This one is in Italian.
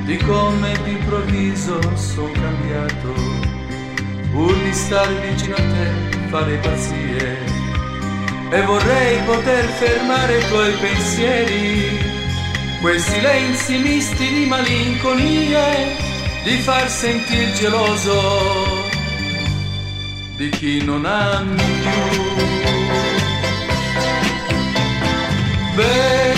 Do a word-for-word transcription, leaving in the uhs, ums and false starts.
di come d'improvviso son cambiato, pur di stare vicino a te fare pazzie, e vorrei poter fermare i tuoi pensieri, quei silenzi misti di malinconie, di far sentir geloso di chi non ami più. Beh,